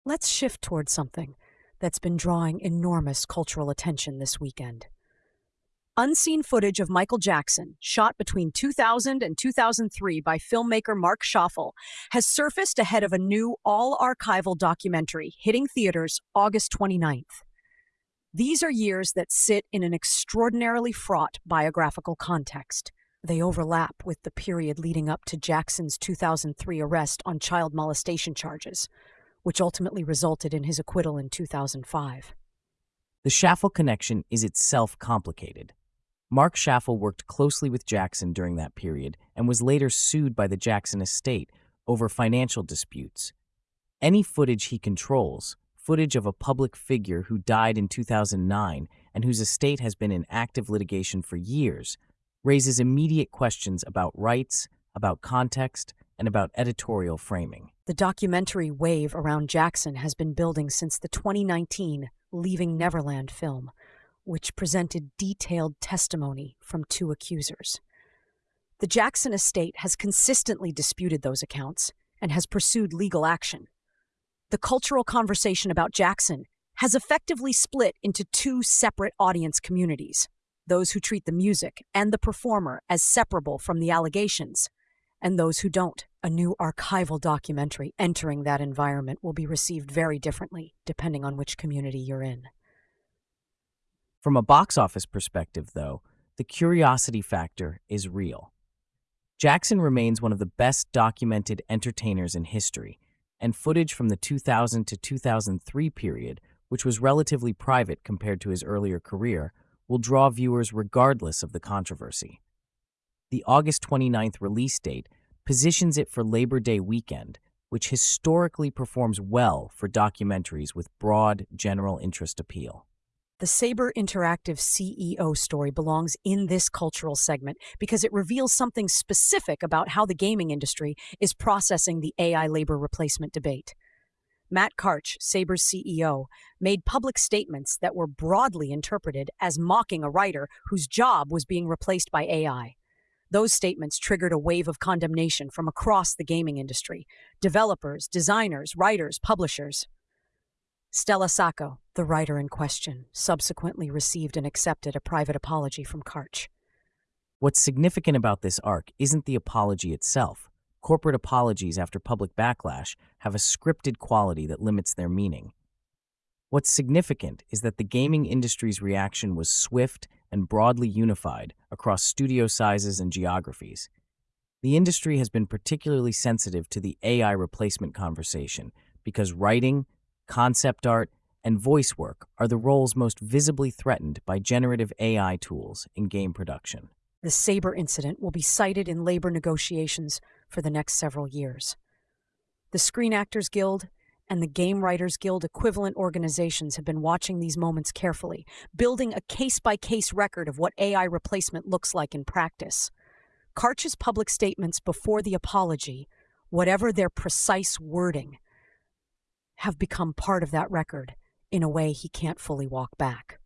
Let's shift towards something that's been drawing enormous cultural attention this weekend. Unseen footage of Michael Jackson, shot between 2000 and 2003 by filmmaker Mark Schaffel, has surfaced ahead of a new all archival documentary hitting theaters August 29th. These are years that sit in an extraordinarily fraught biographical context. They overlap with the period leading up to Jackson's 2003 arrest on child molestation charges, which ultimately resulted in his acquittal in 2005. The Schaffel connection is itself complicated. Mark Schaffel worked closely with Jackson during that period and was later sued by the Jackson estate over financial disputes. Any footage he controls, footage of a public figure who died in 2009 and whose estate has been in active litigation for years, raises immediate questions about rights, about context, and about editorial framing. The documentary wave around Jackson has been building since the 2019 Leaving Neverland film, which presented detailed testimony from two accusers. The Jackson estate has consistently disputed those accounts and has pursued legal action. The cultural conversation about Jackson has effectively split into two separate audience communities: those who treat the music and the performer as separable from the allegations, and those who don't. A new archival documentary entering that environment will be received very differently, depending on which community you're in. From a box office perspective, though, the curiosity factor is real. Jackson remains one of the best documented entertainers in history, and footage from the 2000 to 2003 period, which was relatively private compared to his earlier career, will draw viewers regardless of the controversy. The August 29th release date positions it for Labor Day weekend, which historically performs well for documentaries with broad general interest appeal. The Saber Interactive CEO story belongs in this cultural segment because it reveals something specific about how the gaming industry is processing the AI labor replacement debate. Matt Karch, Saber's CEO, made public statements that were broadly interpreted as mocking a writer whose job was being replaced by AI. Those statements triggered a wave of condemnation from across the gaming industry: developers, designers, writers, publishers. Stella Sacco, the writer in question, subsequently received and accepted a private apology from Karch. What's significant about this arc isn't the apology itself. Corporate apologies after public backlash have a scripted quality that limits their meaning. What's significant is that the gaming industry's reaction was swift and broadly unified across studio sizes and geographies. The industry has been particularly sensitive to the AI replacement conversation because writing, concept art, and voice work are the roles most visibly threatened by generative AI tools in game production. The Saber incident will be cited in labor negotiations for the next several years. The Screen Actors Guild and the Game Writers Guild equivalent organizations have been watching these moments carefully, building a case-by-case record of what AI replacement looks like in practice. Karch's public statements before the apology, whatever their precise wording, have become part of that record in a way he can't fully walk back.